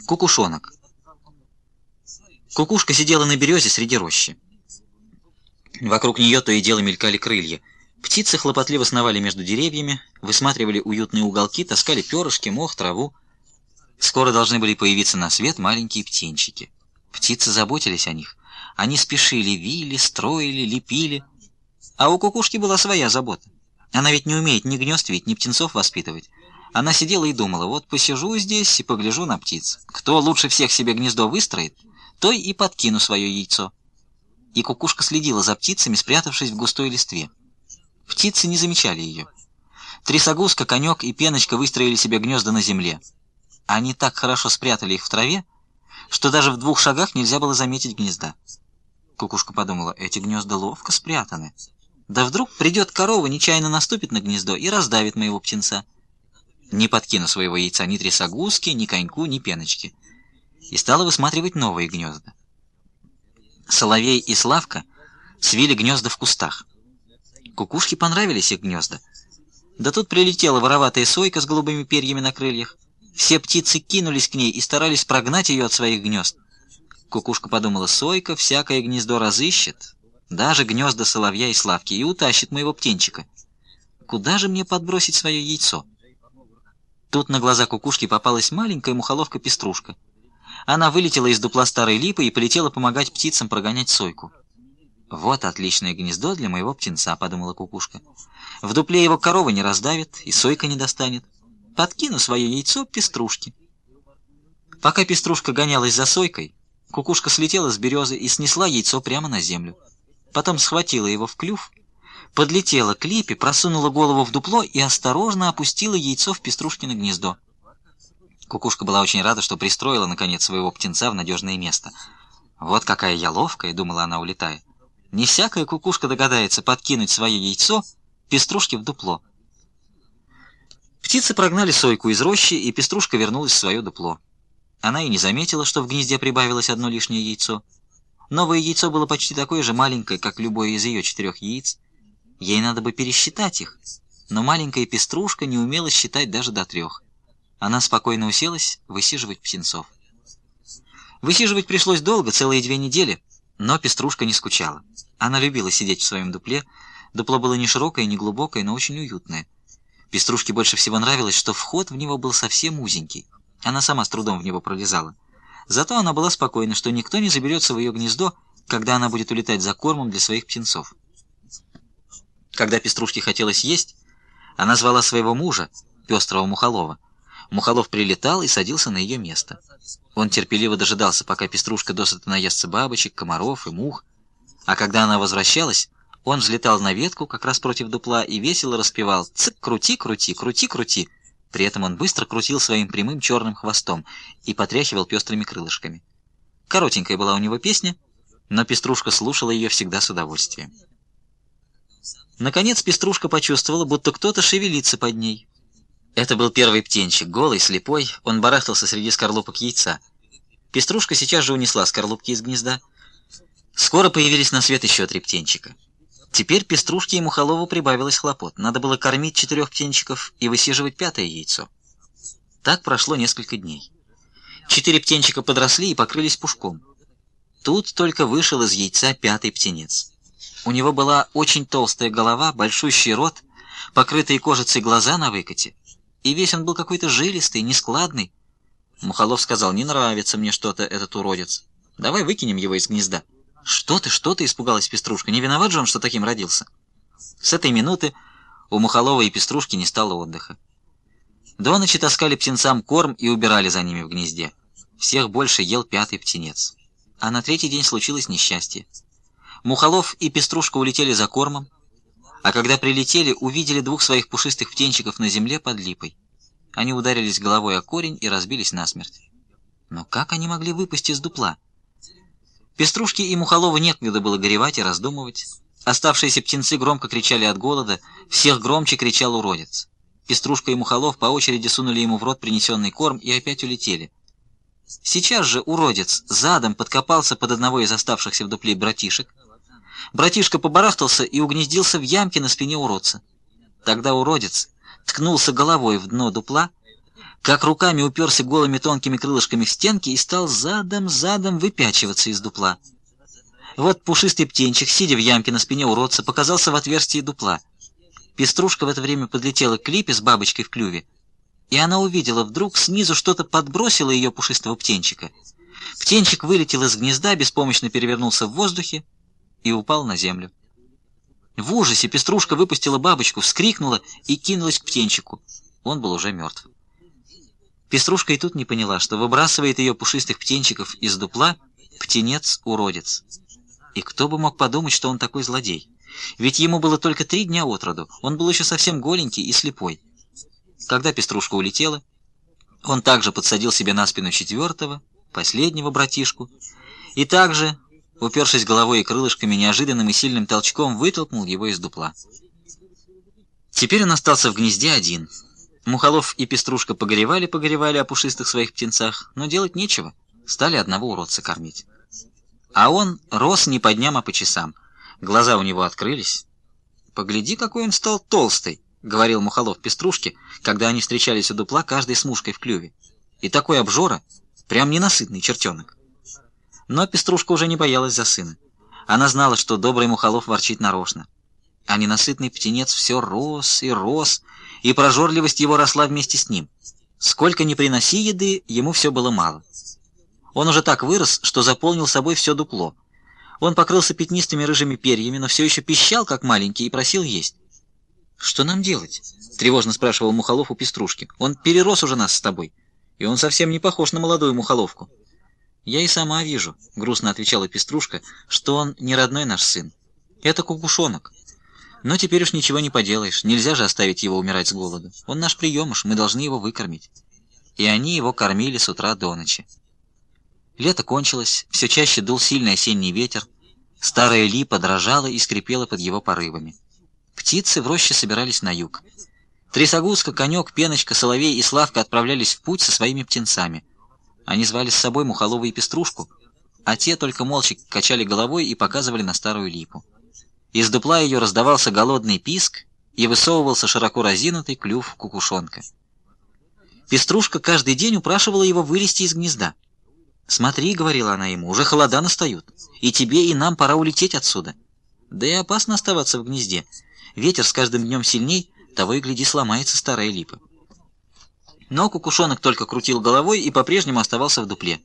Кукушонок. Кукушка сидела на березе среди рощи. Вокруг нее то и дело мелькали крылья. Птицы хлопотливо сновали между деревьями, высматривали уютные уголки, таскали перышки, мох, траву. Скоро должны были появиться на свет маленькие птенчики. Птицы заботились о них. Они спешили, вили, строили, лепили. А у кукушки была своя забота. Она ведь не умеет ни гнезд ведь, ни птенцов воспитывать. Она сидела и думала: вот посижу здесь и погляжу на птиц. Кто лучше всех себе гнездо выстроит, той и подкину свое яйцо. И кукушка следила за птицами, спрятавшись в густой листве. Птицы не замечали ее. Трясогузка, конек и пеночка выстроили себе гнезда на земле. Они так хорошо спрятали их в траве, что даже в 2 шагах нельзя было заметить гнезда. Кукушка подумала: эти гнезда ловко спрятаны. Да вдруг придет корова, нечаянно наступит на гнездо и раздавит моего птенца. Не подкину своего яйца ни трясогузки, ни коньку, ни пеночки. И стала высматривать новые гнезда. Соловей и Славка свили гнезда в кустах. Кукушке понравились их гнезда. Да тут прилетела вороватая сойка с голубыми перьями на крыльях. Все птицы кинулись к ней и старались прогнать ее от своих гнезд. Кукушка подумала: сойка всякое гнездо разыщет, даже гнезда соловья и Славки, и утащит моего птенчика. Куда же мне подбросить свое яйцо? Тут на глаза кукушки попалась маленькая мухоловка-пеструшка. Она вылетела из дупла старой липы и полетела помогать птицам прогонять сойку. «Вот отличное гнездо для моего птенца», — подумала кукушка. «В дупле его корова не раздавит, и сойка не достанет. Подкину свое яйцо пеструшке». Пока пеструшка гонялась за сойкой, кукушка слетела с березы и снесла яйцо прямо на землю. Потом схватила его в клюв, подлетела к липе, просунула голову в дупло и осторожно опустила яйцо в пеструшкино гнездо. Кукушка была очень рада, что пристроила, наконец, своего птенца в надежное место. «Вот какая я ловкая», — думала она, улетая. «Не всякая кукушка догадается подкинуть свое яйцо пеструшке в дупло». Птицы прогнали сойку из рощи, и пеструшка вернулась в свое дупло. Она и не заметила, что в гнезде прибавилось одно лишнее яйцо. Новое яйцо было почти такое же маленькое, как любое из ее 4 яиц. Ей надо бы пересчитать их, но маленькая пеструшка не умела считать даже до 3. Она спокойно уселась высиживать птенцов. Высиживать пришлось долго, целые 2 недели, но пеструшка не скучала. Она любила сидеть в своем дупле. Дупло было не широкое, не глубокое, но очень уютное. Пеструшке больше всего нравилось, что вход в него был совсем узенький. Она сама с трудом в него пролезала. Зато она была спокойна, что никто не заберется в ее гнездо, когда она будет улетать за кормом для своих птенцов. Когда пеструшке хотелось есть, она звала своего мужа, пестрого Мухолова. Мухолов прилетал и садился на ее место. Он терпеливо дожидался, пока пеструшка досыта наестся бабочек, комаров и мух. А когда она возвращалась, он взлетал на ветку как раз против дупла и весело распевал: «Цик, крути, крути, крути, крути». При этом он быстро крутил своим прямым черным хвостом и потряхивал пестрыми крылышками. Коротенькая была у него песня, но пеструшка слушала ее всегда с удовольствием. Наконец пеструшка почувствовала, будто кто-то шевелится под ней. Это был первый птенчик, голый, слепой, он барахтался среди скорлупок яйца. Пеструшка сейчас же унесла скорлупки из гнезда. Скоро появились на свет еще 3 птенчика. Теперь пеструшке и Мухолову прибавилось хлопот. Надо было кормить 4 птенчиков и высиживать 5-е яйцо. Так прошло несколько дней. 4 птенчика подросли и покрылись пушком. Тут только вышел из яйца 5-й птенец. У него была очень толстая голова, большущий рот, покрытые кожицей глаза на выкате, и весь он был какой-то жилистый, нескладный. Мухолов сказал: «Не нравится мне что-то этот уродец. Давай выкинем его из гнезда». «Что ты?» — испугалась пеструшка. «Не виноват же он, что таким родился». С этой минуты у Мухолова и пеструшки не стало отдыха. До ночи таскали птенцам корм и убирали за ними в гнезде. Всех больше ел 5-й птенец. А на 3-й день случилось несчастье. Мухолов и пеструшка улетели за кормом, а когда прилетели, увидели 2 своих пушистых птенчиков на земле под липой. Они ударились головой о корень и разбились насмерть. Но как они могли выпасть из дупла? Пеструшке и Мухолову некогда было горевать и раздумывать. Оставшиеся птенцы громко кричали от голода, всех громче кричал уродец. Пеструшка и Мухолов по очереди сунули ему в рот принесенный корм и опять улетели. Сейчас же уродец задом подкопался под одного из оставшихся в дупле братишек. Братишка побарахтался и угнездился в ямке на спине уродца. Тогда уродец ткнулся головой в дно дупла, как руками уперся голыми тонкими крылышками в стенки и стал задом выпячиваться из дупла. Вот пушистый птенчик, сидя в ямке на спине уродца, показался в отверстии дупла. Пеструшка в это время подлетела к липе с бабочкой в клюве, и она увидела вдруг снизу что-то подбросило ее пушистого птенчика. Птенчик вылетел из гнезда, беспомощно перевернулся в воздухе и упал на землю. В ужасе Пеструшка выпустила бабочку, вскрикнула и кинулась к птенчику. Он был уже мертв. Пеструшка и тут не поняла, что выбрасывает ее пушистых птенчиков из дупла птенец-уродец. И кто бы мог подумать, что он такой злодей? Ведь ему было только 3 дня от роду, он был еще совсем голенький и слепой. Когда Пеструшка улетела, он также подсадил себе на спину 4-го, последнего братишку, и также, упершись головой и крылышками, неожиданным и сильным толчком вытолкнул его из дупла. Теперь он остался в гнезде один. Мухолов и Пеструшка погоревали о пушистых своих птенцах, но делать нечего, стали одного уродца кормить. А он рос не по дням, а по часам. Глаза у него открылись. «Погляди, какой он стал толстый», — говорил Мухолов Пеструшке, когда они встречались у дупла, каждый с мушкой в клюве. «И такой обжора, прям ненасытный чертенок». Но Пеструшка уже не боялась за сына. Она знала, что добрый Мухолов ворчит нарочно. А ненасытный птенец все рос, и прожорливость его росла вместе с ним. Сколько ни приноси еды, ему все было мало. Он уже так вырос, что заполнил собой все дупло. Он покрылся пятнистыми рыжими перьями, но все еще пищал, как маленький, и просил есть. «Что нам делать?» — тревожно спрашивал Мухолов у Пеструшки. «Он перерос уже нас с тобой, и он совсем не похож на молодую Мухоловку». «Я и сама вижу», — грустно отвечала Пеструшка, — «что он не родной наш сын. Это кукушонок. Но теперь уж ничего не поделаешь, нельзя же оставить его умирать с голоду. Он наш приемыш, мы должны его выкормить». И они его кормили с утра до ночи. Лето кончилось, все чаще дул сильный осенний ветер, старая липа дрожала и скрипела под его порывами. Птицы в роще собирались на юг. Трясогузка, конек, пеночка, соловей и славка отправлялись в путь со своими птенцами. Они звали с собой Мухолова и Пеструшку, а те только молча качали головой и показывали на старую липу. Из дупла ее раздавался голодный писк и высовывался широко разинутый клюв кукушонка. Пеструшка каждый день упрашивала его вылезти из гнезда. «Смотри», — говорила она ему, — «уже холода настают, и тебе, и нам пора улететь отсюда. Да и опасно оставаться в гнезде. Ветер с каждым днем сильней, того и гляди, сломается старая липа». Но кукушонок только крутил головой и по-прежнему оставался в дупле.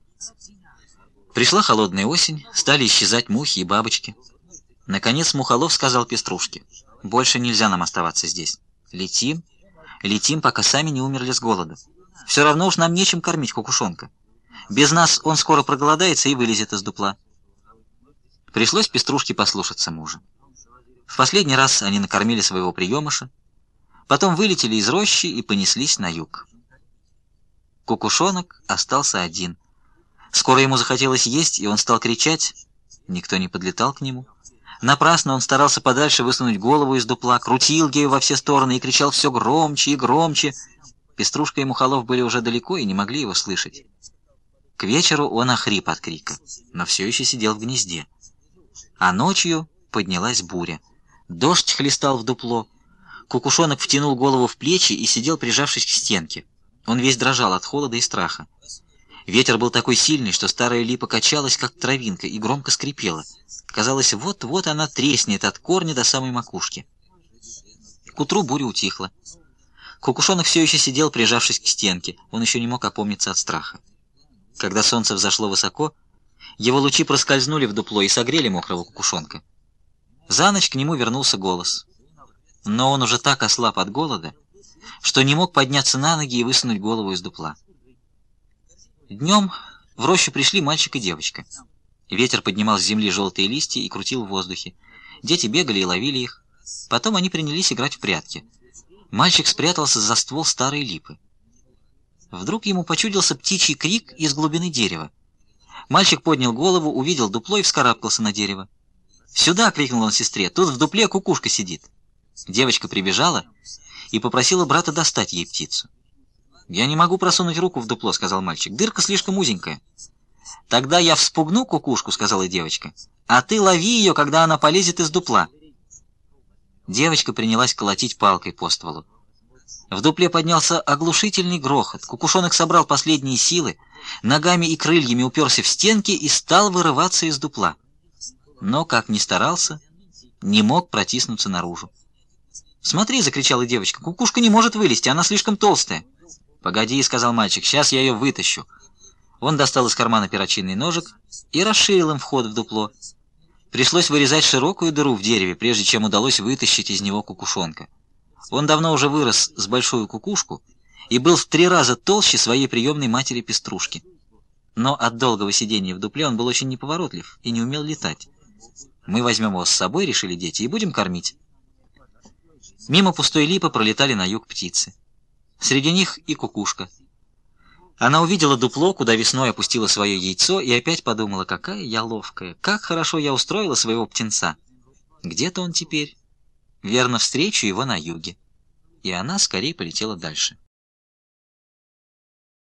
Пришла холодная осень, стали исчезать мухи и бабочки. Наконец Мухолов сказал Пеструшке: «Больше нельзя нам оставаться здесь. Летим, пока сами не умерли с голоду. Все равно уж нам нечем кормить кукушонка. Без нас он скоро проголодается и вылезет из дупла». Пришлось Пеструшке послушаться мужа. В последний раз они накормили своего приемыша, потом вылетели из рощи и понеслись на юг. Кукушонок остался один. Скоро ему захотелось есть, и он стал кричать. Никто не подлетал к нему. Напрасно он старался подальше высунуть голову из дупла, крутил ею во все стороны и кричал все громче и громче. Пеструшка и Мухолов были уже далеко и не могли его слышать. К вечеру он охрип от крика, но все еще сидел в гнезде. А ночью поднялась буря. Дождь хлестал в дупло. Кукушонок втянул голову в плечи и сидел, прижавшись к стенке. Он весь дрожал от холода и страха. Ветер был такой сильный, что старая липа качалась, как травинка, и громко скрипела. Казалось, вот-вот она треснет от корня до самой макушки. К утру буря утихла. Кукушонок все еще сидел, прижавшись к стенке. Он еще не мог опомниться от страха. Когда солнце взошло высоко, его лучи проскользнули в дупло и согрели мокрого кукушонка. За ночь к нему вернулся голос. Но он уже так ослаб от голода, что не мог подняться на ноги и высунуть голову из дупла. Днем в рощу пришли мальчик и девочка. Ветер поднимал с земли желтые листья и крутил в воздухе. Дети бегали и ловили их. Потом они принялись играть в прятки. Мальчик спрятался за ствол старой липы. Вдруг ему почудился птичий крик из глубины дерева. Мальчик поднял голову, увидел дупло и вскарабкался на дерево. «Сюда!» — крикнул он сестре. «Тут в дупле кукушка сидит». Девочка прибежала и попросила брата достать ей птицу. «Я не могу просунуть руку в дупло», — сказал мальчик. «Дырка слишком узенькая». «Тогда я вспугну кукушку», — сказала девочка, «а ты лови ее, когда она полезет из дупла». Девочка принялась колотить палкой по стволу. В дупле поднялся оглушительный грохот. Кукушонок собрал последние силы, ногами и крыльями уперся в стенки и стал вырываться из дупла. Но, как ни старался, не мог протиснуться наружу. «Смотри!» — закричала девочка. «Кукушка не может вылезти, она слишком толстая». «Погоди!» — сказал мальчик. «Сейчас я ее вытащу». Он достал из кармана перочинный ножик и расширил им вход в дупло. Пришлось вырезать широкую дыру в дереве, прежде чем удалось вытащить из него кукушонка. Он давно уже вырос с большую кукушку и был в 3 раза толще своей приемной матери-пеструшки. Но от долгого сидения в дупле он был очень неповоротлив и не умел летать. «Мы возьмем его с собой, — решили дети, — и будем кормить». Мимо пустой липы пролетали на юг птицы. Среди них и кукушка. Она увидела дупло, куда весной опустила свое яйцо, и опять подумала: какая я ловкая, как хорошо я устроила своего птенца. Где-то он теперь. Верно, встречу его на юге. И она скорее полетела дальше.